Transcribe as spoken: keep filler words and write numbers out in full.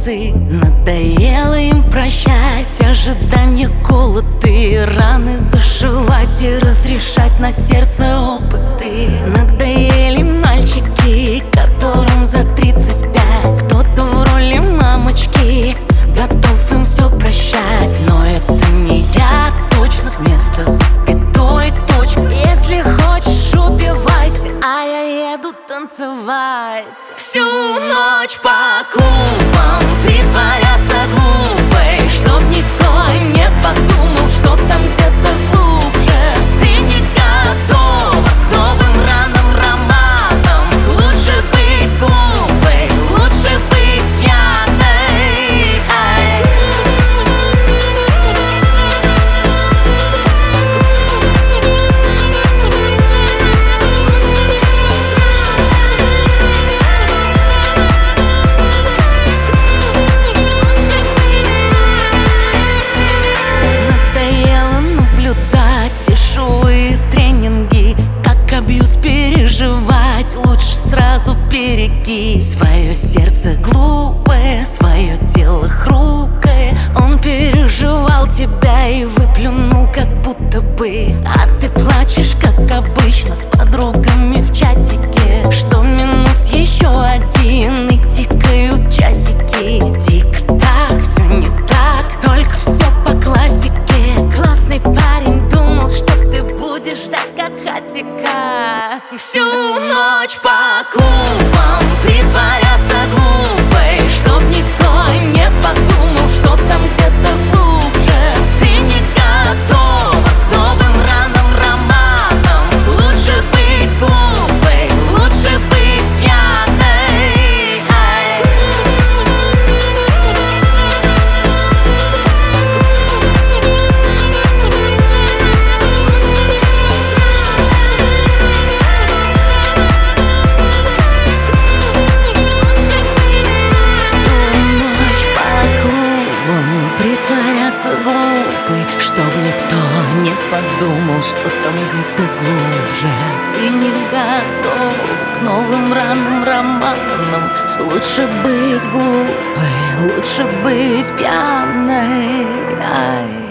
улицы. Надоело им прощать ожидания, голод и раны зашивать и разрешать на сердце опыты. Надоели мальчики, которым за тридцать пять. Кто-то в роли мамочки готов им все прощать. Но это не я, точно вместо запятой точка. Если хочешь, убивайся, а я еду танцевать. Всю ночь по клубам притворяться глупой, чтоб никто не подумал, что там где-то глубже. Ты не готова к новым ранам, романам. Лучше быть глупой, лучше быть пьяной. Ай. Дешевые тренинги, как абьюз переживать, лучше сразу береги. Свое сердце глупое, свое тело хрупкое. Он переживал тебя и выплюнул как будто бы. А ты плачешь, как обычно, с подругами в чатике. Что минус еще один, и тикают часики. Тик-так, все не так, только все по классике. Классный парень думал, что ты будешь ждать как хатика. Всю ночь по клубам притворяться глупой, чтоб никто не подумал, что там где-то глубже. Ты не готова к новым ранам, романам. Лучше быть глупой, лучше быть пьяной. Ай. Притворяться глупой, чтоб никто не подумал, что там где-то глубже. Ты не готов к новым ранам, романам. Лучше быть глупой, лучше быть пьяной. Ай.